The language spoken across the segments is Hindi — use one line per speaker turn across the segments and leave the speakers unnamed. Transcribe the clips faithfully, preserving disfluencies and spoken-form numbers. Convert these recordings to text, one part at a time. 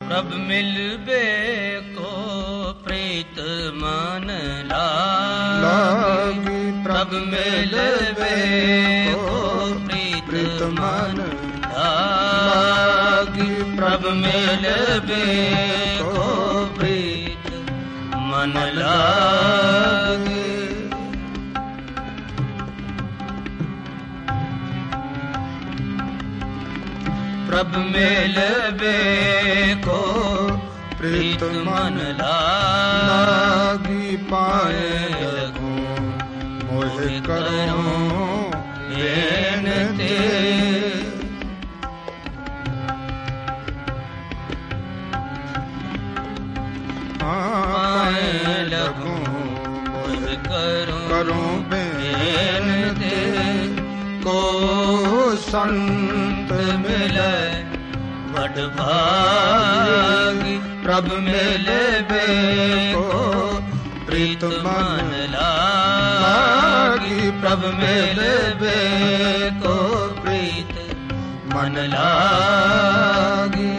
प्रभ मिलबे को प्रीत मन लागी, प्रभ मिलबे को प्रीत मन लागी, प्रभ मिलबे को प्रीत मन लागी। प्रभ मिलबे को प्रीत मन लागी, पाए लगूं मोहि करूं बेनती। पाए लगूं मोहि करूं बेनती, को संत मिले बड़ भागी, प्रभ मिलबे को प्रीत मन लागी, प्रभ मिलबे को प्रीत मन लागी।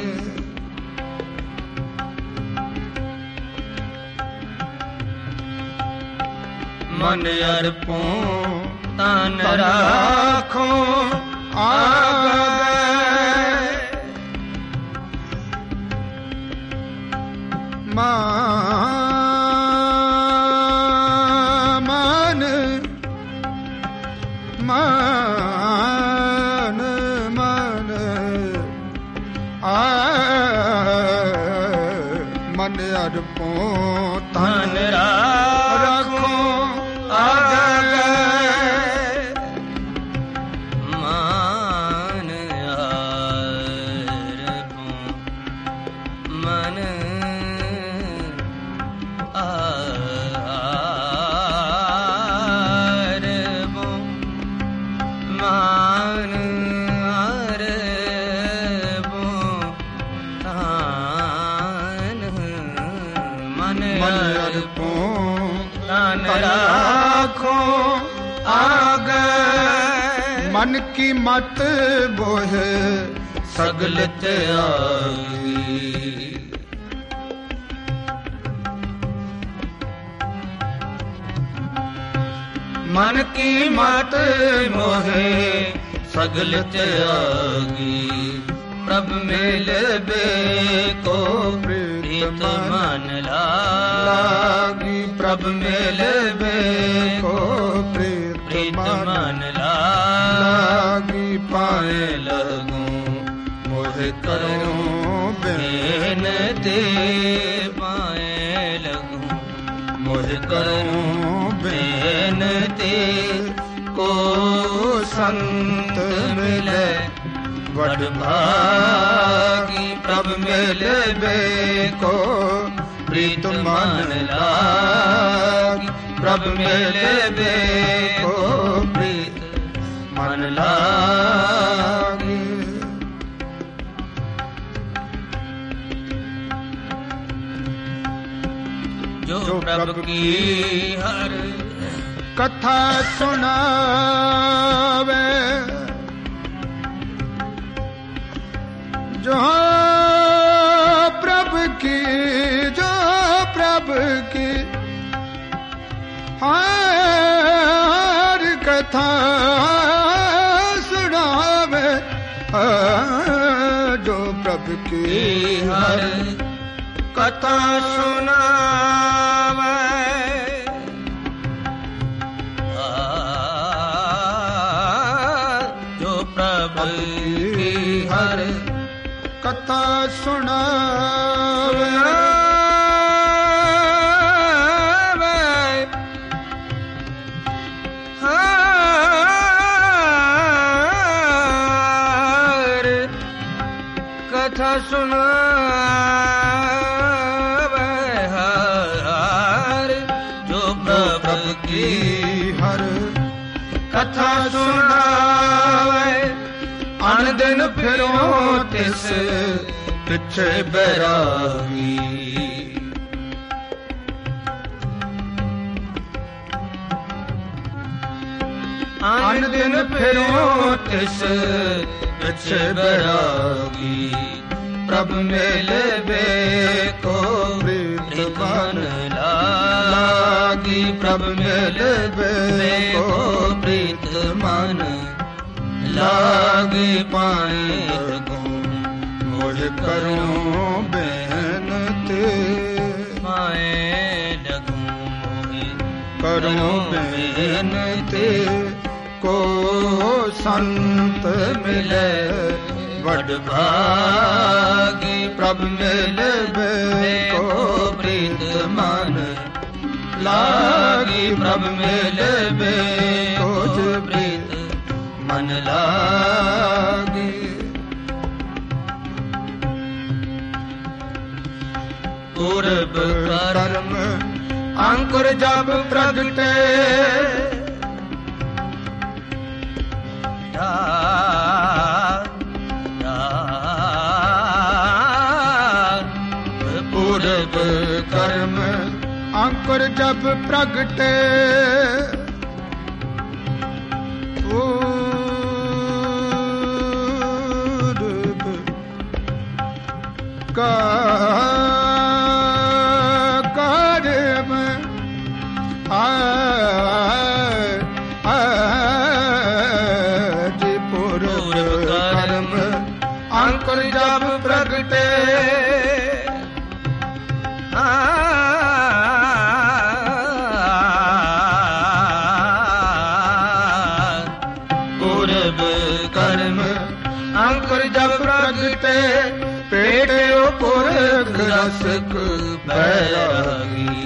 मन अर्पूं तन राखूं आगे, मान मान मान आ मन अर्पूं तन राखूं आगे, मान अर्पूं मन अर्पूं मान अर्पूं तान मन अर्पूं तान राखूं आगे, मन की मत बोहे सगल त्यागी, मन की मत मोहे सगल त्यागी, प्रभ मिलबे को प्रीत मन लागी, प्रभ मिलबे को प्रीत मन लागी, पाए लगूं मोहि करूं बेनती, पाए लगूं मोहि करूं बेनती, को संत मिले बड़ भागी, प्रभ मिलबे को प्रीत मन लागी, प्रभ मिलबे को प्रीत मन लागी। जो प्रभ की हर कथा सुनावे, जो प्रभ की जो प्रभ की हर कथा सुनावे, जो प्रभ की हर कथा सुनावे, जो प्रभ की हर कथा सुनावे, हर कथा सुनावे, हर जो प्रभ की हर कथा सुनावे, अन दिन फिरो तिस पिछे बैरागी, अन दिन फिरो तिस पिछे बैरागी, प्रभ मिलबे प्रभ मिलबे को प्रीत मन लागे पाए लगो मोह करूं बेनती
पाए लगो मोह
करूं बेनती को संत मिले वड भागी प्रभ मिलबे को प्रीत मन लागी प्रभ मिलबे को प्रीत मन लागी पूर्व कर्म अंकुर जब प्रगटे पूर्व कर्म अंकुर जब प्रगटे पूर्व कर्म पूर्व कर्म अंकुर जब प्रगटे अंकुर जब प्रगटे पेट पुरख रसक बैरागी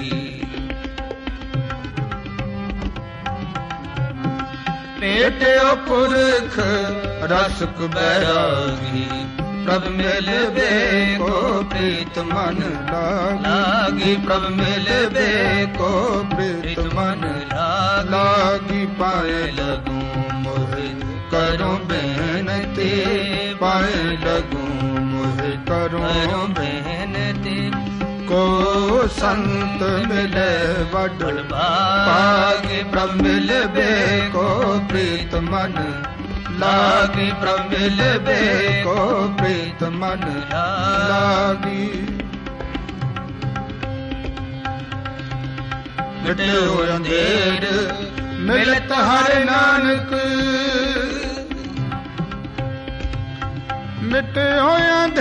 पेट पुरख रसक बैरागी प्रभ मिलबे को प्रीत मन लागी प्रभ मिलबे को प्रीत मन लागी पाए लगूं मोह करूं बेनती पाए लगूं मोह करूं
बेनती
को संत मिले वड भागी प्रभ मिलबे को प्रीत मन लागी प्रभ मिलबे को प्रीत मन लागी मिट्यो अंधेर मिलत हर नानक मिटे हो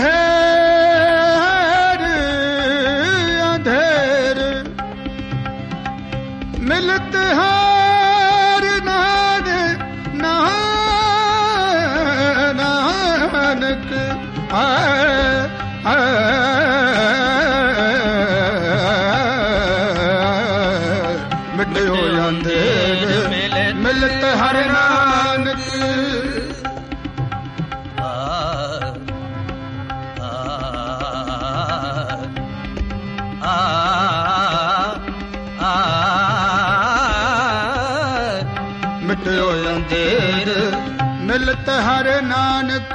अंधेर अंधेर मिलत हर नान नानक मिटे हो अंधेर मिलत हर नानक मिटयो अंधेर मिलत हर नानक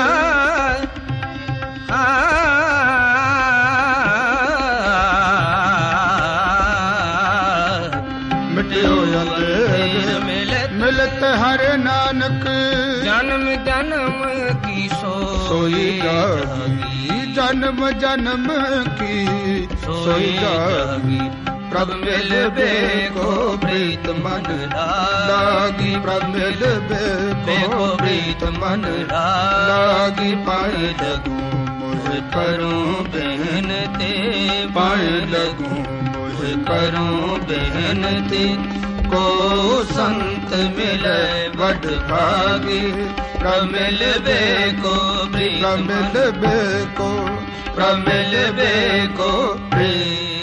मिटयो अंधेर मिलत हर नानक
जन्म जन्म की
सोई जागी जन्म जन्म की सोई जागी प्रभ मिलबे को प्रीत मन लागी प्रभ मिलबे को प्रीत मन लागी पाए लगूं मोह करूं बेनती पाए लगूं मोह करूं बेनती को संत मिले वड भागी प्रभ मिलबे को प्रीत मन मिलबे को
प्रभ मिलबे को प्रीत